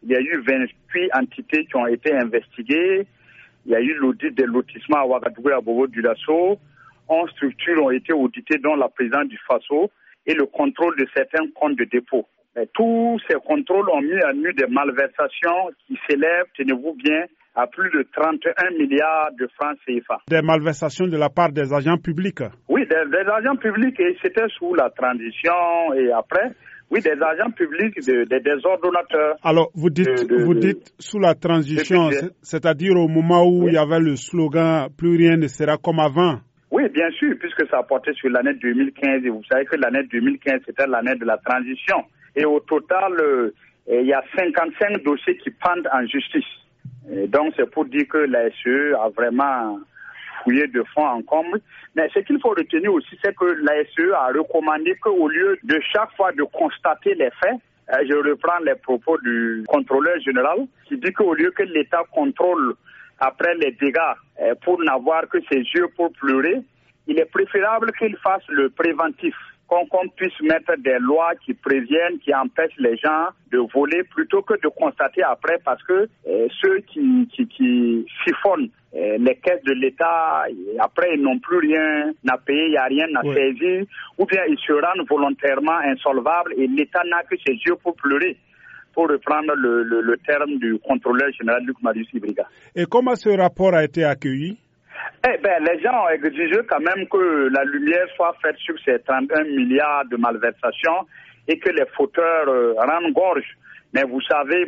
Il y a eu 28 entités qui ont été investiguées. Il y a eu l'audit des lotissements à Ouagadougou et à Bobo-Dioulasso. 11 structures ont été auditées, dont la présidence du FASO et le contrôle de certains comptes de dépôt. Mais tous ces contrôles ont mis à nu des malversations qui s'élèvent, tenez-vous bien, à plus de 31 milliards de francs CFA. Des malversations de la part des agents publics? Oui, des agents publics, et c'était sous la transition et après. Oui, des agents publics, des ordonnateurs. Alors, vous dites sous la transition, c'est-à-dire au moment où il y avait le slogan « Plus rien ne sera comme avant ». Oui, bien sûr, puisque ça portait sur l'année 2015. Et vous savez que l'année 2015, c'était l'année de la transition. Et au total, il y a 55 dossiers qui pendent en justice. Et donc, c'est pour dire que la SE a vraiment fouillé de fond en comble. Mais ce qu'il faut retenir aussi, c'est que la SE a recommandé qu'au lieu de chaque fois de constater les faits, je reprends les propos du contrôleur général, qui dit qu'au lieu que l'État contrôle après les dégâts pour n'avoir que ses yeux pour pleurer, il est préférable qu'il fasse le préventif. Qu'on puisse mettre des lois qui préviennent, qui empêchent les gens de voler plutôt que de constater après, parce que ceux qui siphonnent les caisses de l'État, après ils n'ont plus rien à payer, il n'y a rien à saisir, ou bien ils se rendent volontairement insolvables et l'État n'a que ses yeux pour pleurer, pour reprendre le terme du contrôleur général Luc Marius Ibriga. Et comment ce rapport a été accueilli? Les gens ont exigé quand même que la lumière soit faite sur ces 31 milliards de malversations et que les fauteurs rendent gorge. Mais vous savez,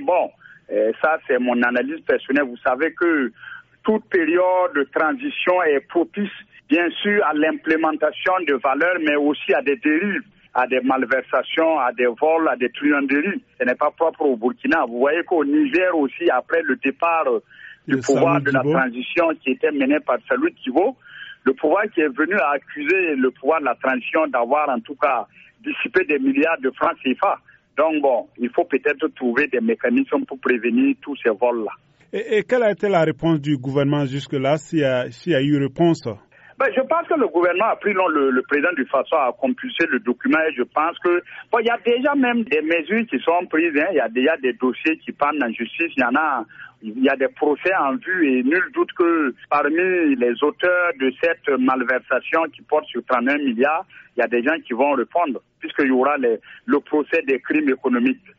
ça c'est mon analyse personnelle, vous savez que toute période de transition est propice, bien sûr, à l'implémentation de valeurs, mais aussi à des dérives, à des malversations, à des vols, à des truanderies. Ce n'est pas propre au Burkina. Vous voyez qu'au Niger aussi, après le départ du pouvoir de la transition qui était mené par Salou Kibo, le pouvoir qui est venu à accuser le pouvoir de la transition d'avoir en tout cas dissipé des milliards de francs CFA. Donc il faut peut-être trouver des mécanismes pour prévenir tous ces vols-là. Et quelle a été la réponse du gouvernement jusque-là, s'il y a eu réponse? Je pense que le gouvernement a pris le président du FASO a compulsé le document et je pense que il y a déjà même des mesures qui sont prises, il y a déjà des dossiers qui pendent en justice, il y a des procès en vue et nul doute que parmi les auteurs de cette malversation qui porte sur 31 milliards, il y a des gens qui vont répondre puisqu'il y aura le procès des crimes économiques.